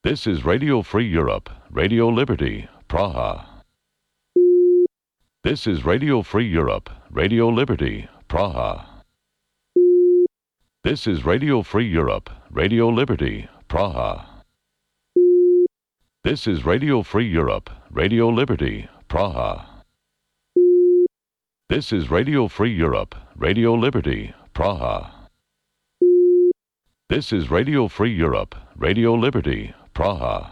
This is Radio Free Europe, Radio Liberty, Praha. This is Radio Free Europe, Radio Liberty, Praha. This is Radio Free Europe, Radio Liberty, Praha. This is Radio Free Europe, Radio Liberty, Praha. This is Radio Free Europe, Radio Liberty, Praha. This is Radio Free Europe, Radio Liberty, Praha.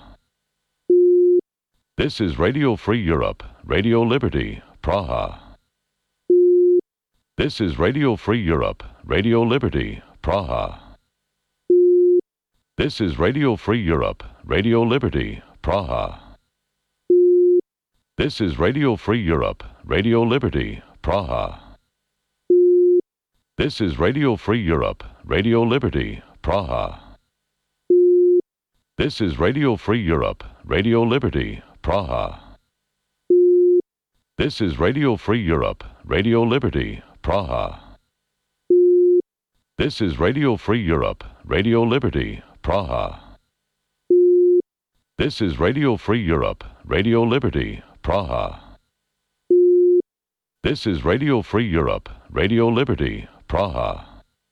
This is Radio Free Europe, Radio Liberty, Praha. This is Radio Free Europe, Radio Liberty, Praha. This is Radio Free Europe, Radio Liberty, Praha. This is Radio Free Europe, Radio Liberty, Praha. This is Radio Free Europe, Radio Liberty, Praha. This is Radio Free Europe, Radio Liberty, Praha. This is Radio Free Europe, Radio Liberty, Praha. This is Radio Free Europe, Radio Liberty, Praha. This is Radio Free Europe, Radio Liberty, Praha. This is Radio Free Europe, Radio Liberty, Praha.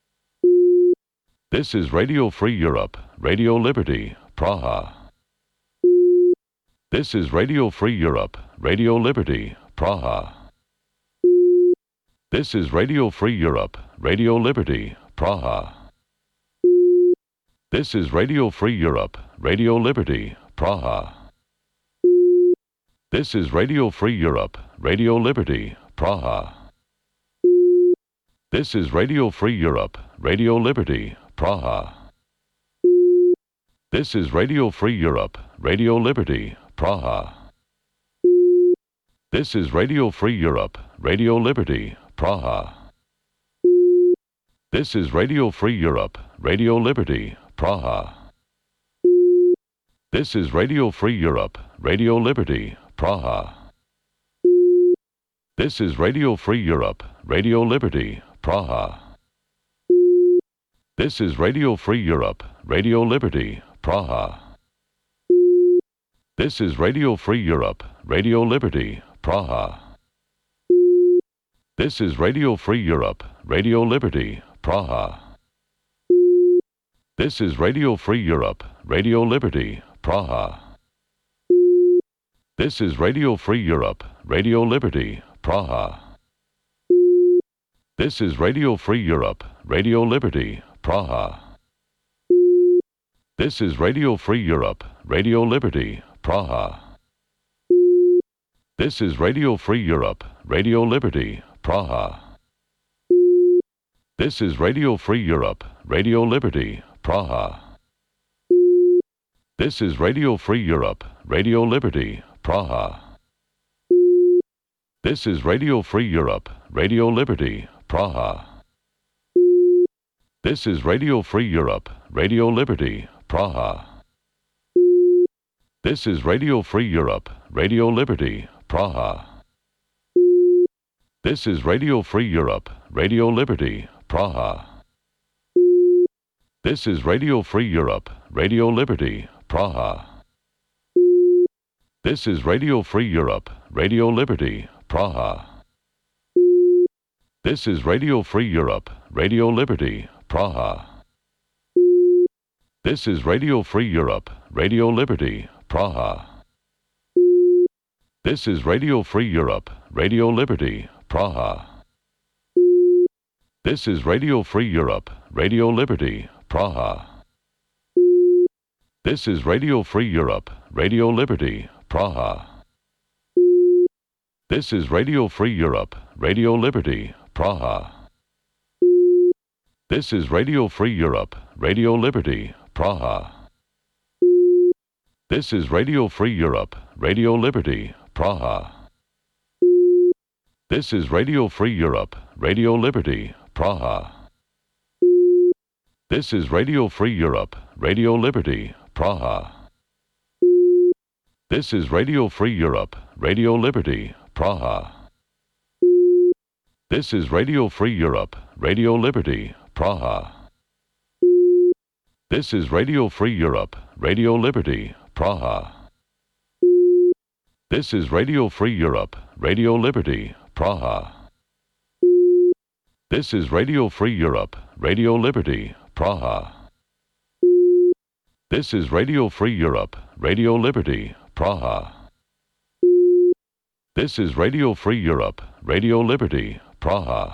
This is Radio Free Europe, Radio Liberty, Praha. This is Radio Free Europe, Radio Liberty, Praha. This is Radio Free Europe, Radio Liberty, Praha. This is Radio Free Europe, Radio Liberty, Praha. This is Radio Free Europe, Radio Liberty, Praha. This is Radio Free Europe, Radio Liberty, Praha. This is Radio Free Europe, Radio Liberty, Praha. This is Radio Free Europe, Radio Liberty, Praha. This is Radio Free Europe, Radio Liberty, Praha. This is Radio Free Europe, Radio Liberty, Praha. This is Radio Free Europe, Radio Liberty, Praha. This is Radio Free Europe, Radio Liberty, Praha. This is Radio Free Europe, Radio Liberty, Praha. This is Radio Free Europe, Radio Liberty, Praha. This is Radio Free Europe, Radio Liberty, Praha. This is Radio Free Europe, Radio Liberty, Praha. This is Radio Free Europe, Radio Liberty, Praha. This is Radio Free Europe, Radio Liberty, Praha. This is Radio Free Europe, Radio Liberty, Praha. This is Radio Free Europe, Radio Liberty, Praha. This is Radio Free Europe, Radio Liberty, Praha. This is Radio Free Europe, Radio Liberty, Praha. This is Radio Free Europe, Radio Liberty, Praha. This is Radio Free Europe, Radio Liberty, Praha. This is Radio Free Europe, Radio Liberty, Praha. This is Radio Free Europe, Radio Liberty, Praha. This is Radio Free Europe, Radio Liberty, Praha. This is Radio Free Europe, Radio Liberty, Praha. This is Radio Free Europe, Radio Liberty, Praha. This is Radio Free Europe, Radio Liberty, Praha. This is Radio Free Europe, Radio Liberty, Praha. This is Radio Free Europe, Radio Liberty, Praha. This is Radio Free Europe, Radio Liberty, Praha. This is Radio Free Europe, Radio Liberty, Praha. This is Radio Free Europe, Radio Liberty, Praha. This is Radio Free Europe, Radio Liberty, Praha. This is Radio Free Europe, Radio Liberty, Praha. This is Radio Free Europe, Radio Liberty, Praha. This is Radio Free Europe, Radio Liberty, Praha. This is Radio Free Europe, Radio Liberty, Praha. This is Radio Free Europe, Radio Liberty, Praha. This is Radio Free Europe, Radio Liberty, Praha. This is Radio Free Europe, Radio Liberty, Praha. This is Radio Free Europe, Radio Liberty, Praha.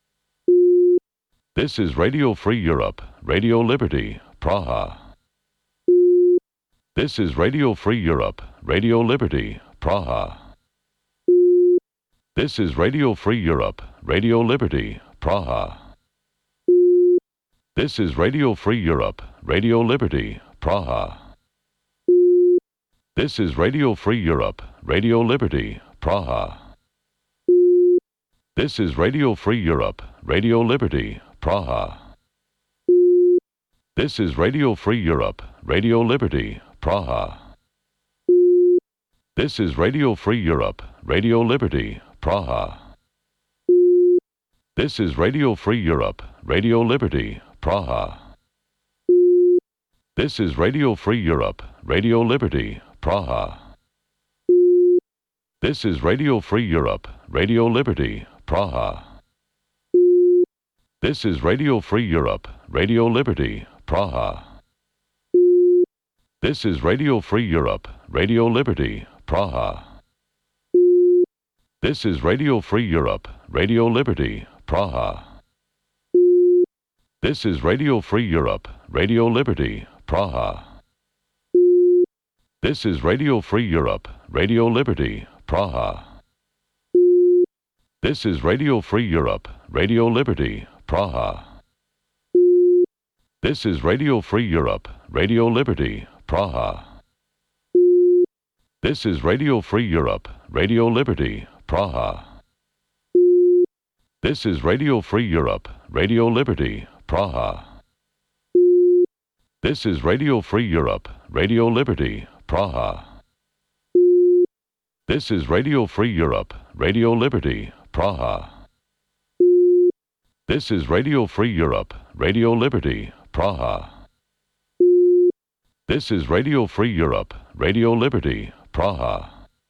This is Radio Free Europe, Radio Liberty, Praha. This is Radio Free Europe, Radio Liberty, Praha. This is Radio Free Europe, Radio Liberty, Praha. This is Radio Free Europe, Radio Liberty, Praha. This is Radio Free Europe, Radio Liberty, Praha. This is Radio Free Europe, Radio Liberty, Praha. This is Radio Free Europe, Radio Liberty, Praha. This is Radio Free Europe, Radio Liberty, Praha. This is Radio Free Europe, Radio Liberty, Praha. This is Radio Free Europe, Radio Liberty, Praha. This is Radio Free Europe, Radio Liberty, Praha. This is Radio Free Europe, Radio Liberty, Praha. This is Radio Free Europe, Radio Liberty, Praha. This is Radio Free Europe, Radio Liberty, Praha. This is Radio Free Europe, Radio Liberty, Praha. This is Radio Free Europe, Radio Liberty, Praha. This is Radio Free Europe, Radio Liberty, Praha. This is Radio Free Europe, Radio Liberty, Praha. This is Radio Free Europe, Radio Liberty, Praha. This is Radio Free Europe, Radio Liberty, Praha. This is Radio Free Europe, Radio Liberty, Praha. This is Radio Free Europe, Radio Liberty, Praha. This is Radio Free Europe, Radio Liberty, Praha. This is Radio Free Europe, Radio Liberty, Praha.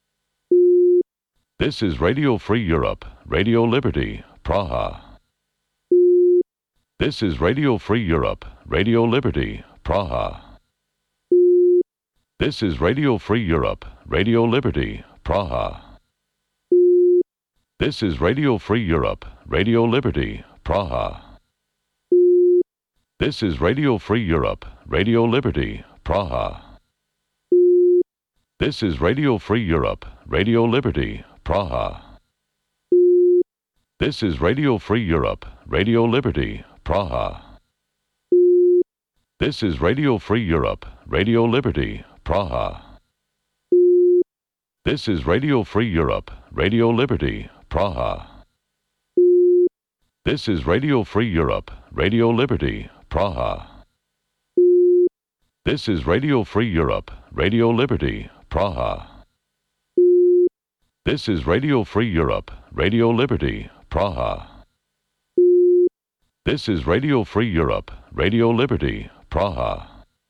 This is Radio Free Europe, Radio Liberty, Praha. This is Radio Free Europe, Radio Liberty, Praha. This is Radio Free Europe, Radio Liberty, Praha. This is Radio Free Europe, Radio Liberty, Praha. This is Radio Free Europe, Radio Liberty, Praha. This is Radio Free Europe, Radio Liberty, Praha. This is Radio Free Europe, Radio Liberty, Praha. This is Radio Free Europe, Radio Liberty, Praha. This is Radio Free Europe, Radio Liberty, Praha. This is Radio Free Europe, Radio Liberty, Praha. This is Radio Free Europe, Radio Liberty, Praha. This is Radio Free Europe, Radio Liberty, Praha. This is Radio Free Europe, Radio Liberty, Praha.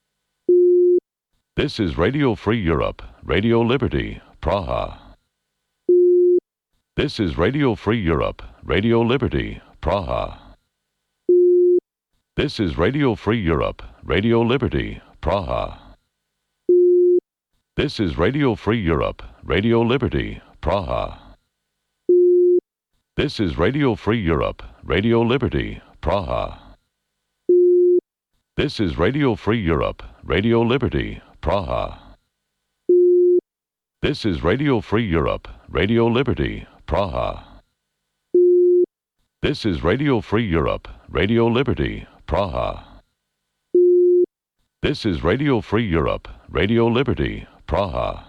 This is Radio Free Europe, Radio Liberty, Praha. This is Radio Free Europe, Radio Liberty, Praha. This is Radio Free Europe, Radio Liberty, Praha. This is Radio Free Europe, Radio Liberty, Praha. This is Radio Free Europe, Radio Liberty, Praha. This is Radio Free Europe, Radio Liberty, Praha. This is Radio Free Europe, Radio Liberty, Praha. This is Radio Free Europe, Radio Liberty, Praha. This is Radio Free Europe, Radio Liberty, Praha.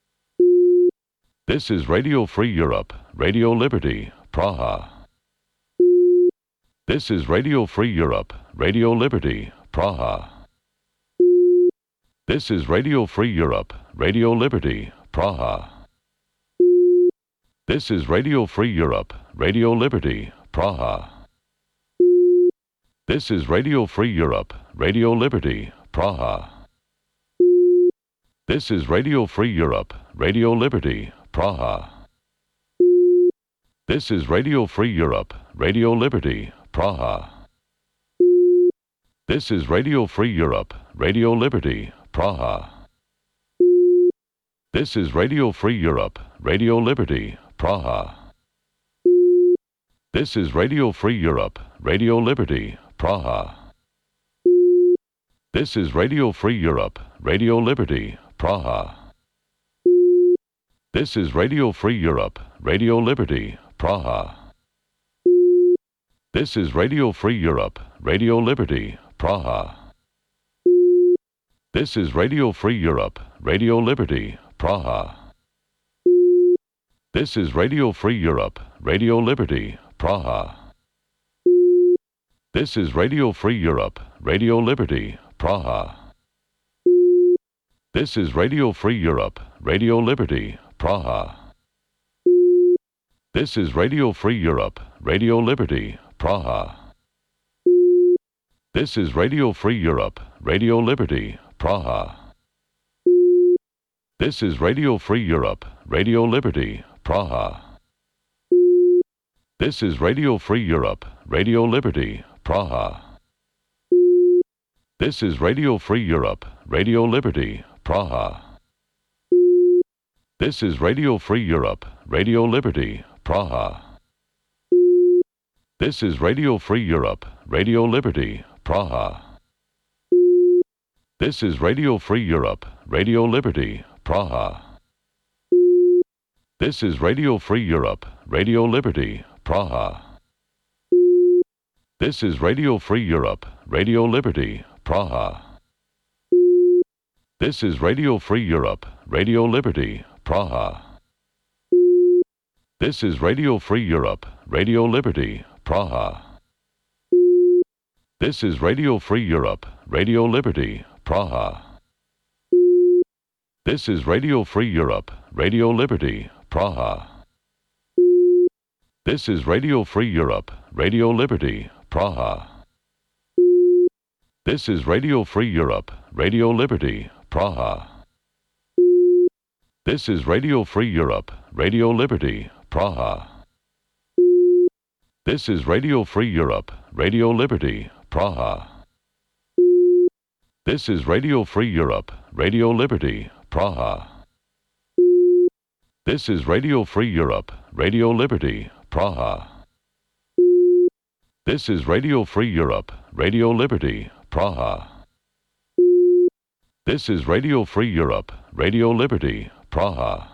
This is Radio Free Europe, Radio Liberty, Praha. This is Radio Free Europe, Radio Liberty, Praha. This is Radio Free Europe, Radio Liberty, Praha. This is Radio Free Europe, Radio Liberty, Praha. This is Radio Free Europe, Radio Liberty, Praha. This is Radio Free Europe, Radio Liberty, Praha. This is Radio Free Europe, Radio Liberty, Praha. This is Radio Free Europe, Radio Liberty, Praha. This is Radio Free Europe, Radio Liberty, Praha. This is Radio Free Europe, Radio Liberty, Praha. This is Radio Free Europe, Radio Liberty, Praha. This is Radio Free Europe, Radio Liberty, Praha. This is Radio Free Europe, Radio Liberty, Praha. This is Radio Free Europe, Radio Liberty, Praha. This is Radio Free Europe, Radio Liberty, Praha. This is Radio Free Europe, Radio Liberty, Praha. This is Radio Free Europe, Radio Liberty, Praha. This is Radio Free Europe, Radio Liberty, Praha. This is Radio Free Europe, Radio Liberty, Praha. This is Radio Free Europe, Radio Liberty, Praha. This is Radio Free Europe, Radio Liberty, Praha. This is Radio Free Europe, Radio Liberty, Praha. This is Radio Free Europe, Radio Liberty, Praha. This is Radio Free Europe, Radio Liberty, Praha. This is Radio Free Europe, Radio Liberty, Praha. This is Radio Free Europe, Radio Liberty, Praha. This is Radio Free Europe, Radio Liberty, Praha. This is Radio Free Europe, Radio Liberty, Praha. This is Radio Free Europe, Radio Liberty, Praha. This is Radio Free Europe, Radio Liberty, Praha. This is Radio Free Europe, Radio Liberty, Praha. This is Radio Free Europe, Radio Liberty, Praha. This is Radio Free Europe, Radio Liberty, Praha. This is Radio Free Europe, Radio Liberty, Praha. This is Radio Free Europe, Radio Liberty, Praha. This is Radio Free Europe, Radio Liberty, Praha. This is Radio Free Europe, Radio Liberty, Praha. This is Radio Free Europe, Radio Liberty, Praha. This is Radio Free Europe, Radio Liberty, Praha.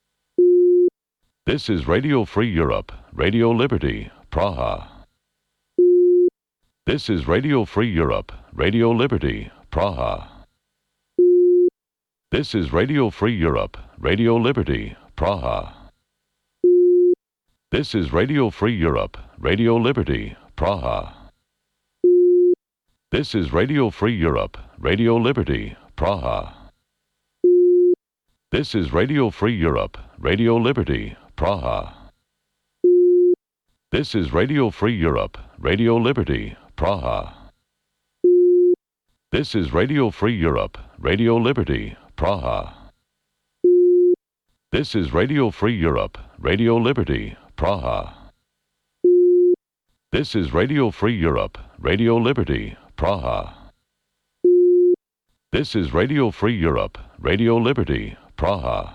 This is Radio Free Europe, Radio Liberty, Praha. This is Radio Free Europe, Radio Liberty, Praha. This is Radio Free Europe, Radio Liberty, Praha. This is Radio Free Europe, Radio Liberty, Praha. This is Radio Free Europe, Radio Liberty, Praha. This is Radio Free Europe, Radio Liberty, Praha. This is Radio Free Europe, Radio Liberty, Praha. This is Radio Free Europe, Radio Liberty, Praha. This is Radio Free Europe, Radio Liberty, Praha. This is Radio Free Europe, Radio Liberty, Praha. This is Radio Free Europe, Radio Liberty, Praha.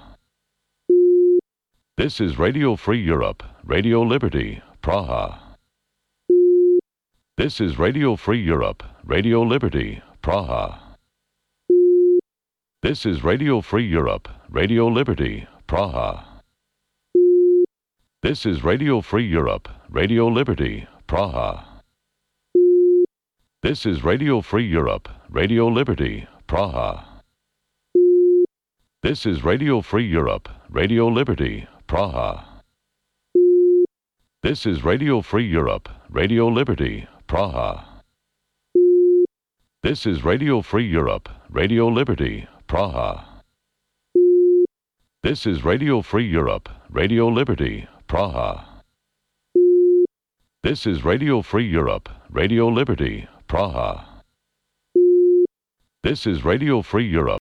This is Radio Free Europe, Radio Liberty, Praha. This is Radio Free Europe, Radio Liberty, Praha. This is Radio Free Europe, Radio Liberty, Praha. This is Radio Free Europe, Radio Liberty, Praha. This is Radio Free Europe, Radio Liberty, Praha. This is Radio Free Europe, Radio Liberty, Praha. This is Radio Free Europe, Radio Liberty, Praha. This is Radio Free Europe, Radio Liberty, Praha. This is Radio Free Europe, Radio Liberty, Praha. This is Radio Free Europe, Radio Liberty, Praha. This is Radio Free Europe.